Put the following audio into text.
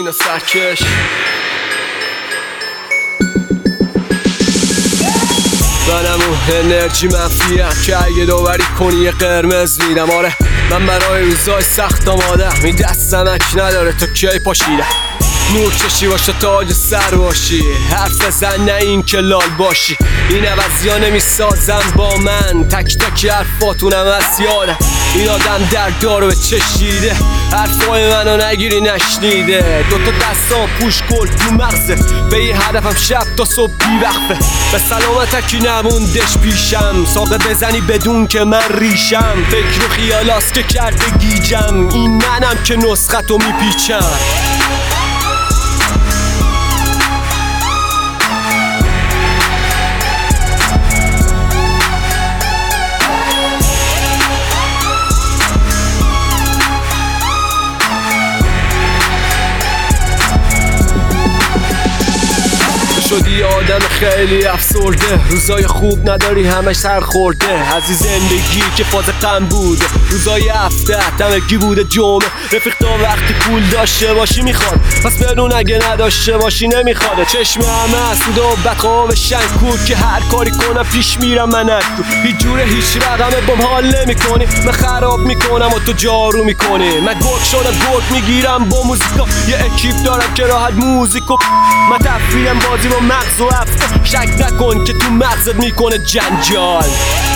سینا سرکش. منم اون انرژی منفیم که اگه داوری کنی یه قرمز میدم. آره من برای روزای سخت آمادم، این دست نمک نداره تو کی پاشیدم. نور چشی باشه تاج سر باشی، حرف بزن نه این که لال باشی. این عوضیا نمیسازم با من، تک تک حرفاتونم از یادم. این آدم دردارو به چشیده، حرفای منو نگیری نشنیده. دوتا دستان پوش گل تو مغزه، به یه هدفم شب تا صبح بیوقفه. به سلامتکی نموندش پیشم، ساقه بزنی بدون که من ریشم. فکر و خیالاست که کرده گیجم، این منم که نسختو میپیچم. شدی آدم خیلی افسرده، روزای خوب نداری همش سر خورده. از این زندگی که فاز غم بوده، روزای هفته همگی بوده جمعه. رفیق تا وقتی پول داشته باشی میخواد، پس بدون اگه نداشته باشی نمیخواد. چشم همه اسود و بدخواب شنکود که هر کاری کنم پیش میرم من اکو. هیچ جوره هیچ رقمه بام حال نمیکنی، من خراب میکنم و تو جارو میکنی. من گرگ شدم گرگ میگیرم با موزیکا، یه اکیپ دارم که راحت موزیکو. من تفریحم بازی با مغز و افکار، شک نکن که تو مغزت میکنه جنجال.